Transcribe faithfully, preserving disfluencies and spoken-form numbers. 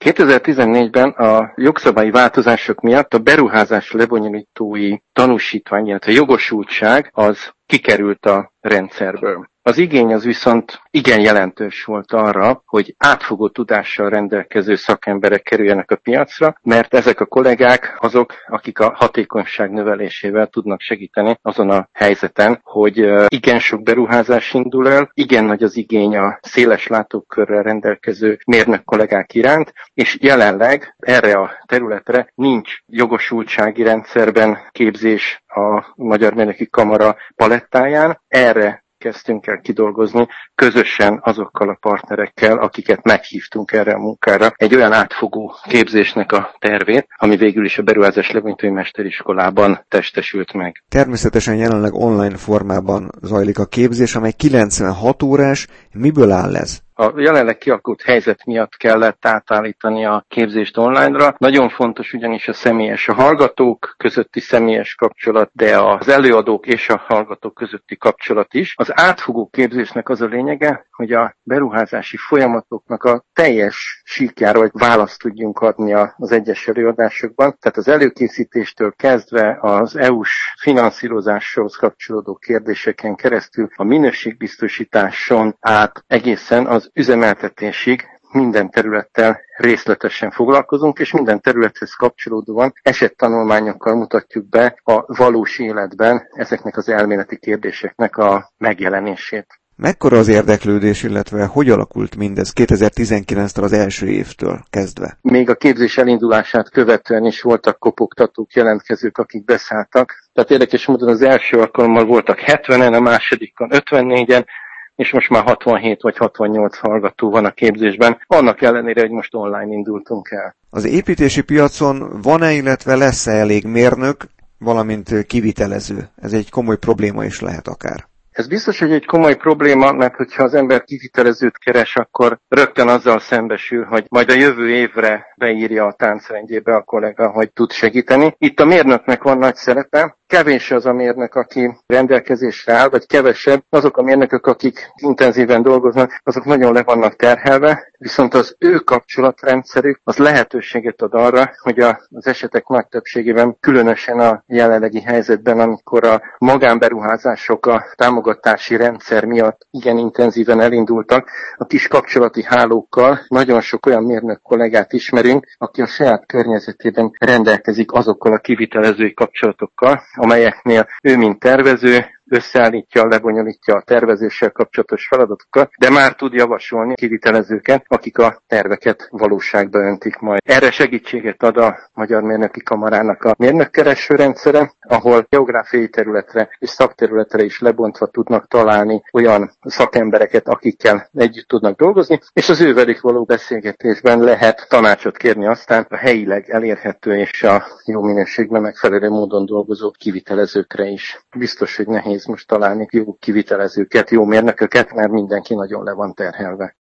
kétezer-tizennégyben a jogszabályi változások miatt a beruházás lebonyolítói tanúsítvány, illetve jogosultság az kikerült a rendszerből. Az igény az viszont igen jelentős volt arra, hogy átfogó tudással rendelkező szakemberek kerüljenek a piacra, mert ezek a kollégák azok, akik a hatékonyság növelésével tudnak segíteni azon a helyzeten, hogy igen sok beruházás indul el, igen nagy az igény a széles látókörrel rendelkező mérnök kollégák iránt, és jelenleg erre a területre nincs jogosultsági rendszerben képzés a Magyar Mérnöki Kamara palettáján. Erre kezdtünk el kidolgozni közösen azokkal a partnerekkel, akiket meghívtunk erre a munkára, egy olyan átfogó képzésnek a tervét, ami végül is a Beruházás lebonyolítói mesteriskolában testesült meg. Természetesen jelenleg online formában zajlik a képzés, amely kilencvenhat órás. Miből áll ez? A jelenleg kialakult helyzet miatt kellett átállítani a képzést online-ra. Nagyon fontos ugyanis a személyes, a hallgatók közötti személyes kapcsolat, de az előadók és a hallgatók közötti kapcsolat is. Az átfogó képzésnek az a lényege, hogy a beruházási folyamatoknak a teljes síkjáról választ tudjunk adni az egyes előadásokban. Tehát az előkészítéstől kezdve az é u-s finanszírozáshoz kapcsolódó kérdéseken keresztül a minőségbiztosításon át egészen az üzemeltetésig minden területtel részletesen foglalkozunk, és minden területhez kapcsolódóan esettanulmányokkal mutatjuk be a valós életben ezeknek az elméleti kérdéseknek a megjelenését. Mekkora az érdeklődés, illetve hogy alakult mindez kétezer-tizenkilenctől az első évtől kezdve? Még a képzés elindulását követően is voltak kopogtatók, jelentkezők, akik beszálltak. Tehát érdekes módon az első alkalommal voltak hetvenen, a másodikon ötvennégyen, és most már hatvanhét vagy hatvannyolc hallgató van a képzésben, annak ellenére, hogy most online indultunk el. Az építési piacon van-e, illetve lesz-e elég mérnök, valamint kivitelező? Ez egy komoly probléma is lehet akár. Ez biztos, hogy egy komoly probléma, mert hogyha az ember kivitelezőt keres, akkor rögtön azzal szembesül, hogy majd a jövő évre beírja a táncrendjébe a kollega, hogy tud segíteni. Itt a mérnöknek van nagy szerepe. Kevés az a mérnök, aki rendelkezésre áll, vagy kevesebb. Azok a mérnökök, akik intenzíven dolgoznak, azok nagyon le vannak terhelve, viszont az ő kapcsolatrendszerük az lehetőséget ad arra, hogy az esetek nagy többségében, különösen a jelenlegi helyzetben, amikor a magánberuházások a támogatási rendszer miatt igen intenzíven elindultak, a kis kapcsolati hálókkal nagyon sok olyan mérnök kollégát ismerünk, aki a saját környezetében rendelkezik azokkal a kivitelezői kapcsolatokkal, amelyeknél ő, mint tervező, összeállítja, lebonyolítja a tervezéssel kapcsolatos feladatokat, de már tud javasolni kivitelezőket, akik a terveket valóságba öntik majd. Erre segítséget ad a Magyar Mérnöki Kamarának a mérnökkereső rendszere, ahol geográfiai területre és szakterületre is lebontva tudnak találni olyan szakembereket, akikkel együtt tudnak dolgozni, és az ővelük való beszélgetésben lehet tanácsot kérni aztán a helyileg elérhető és a jó minőségben megfelelő módon dolgozó kivitelezőkre is. Biztos, hogy nehéz most találni jó kivitelezőket, jó mérnököket, mert mindenki nagyon le van terhelve.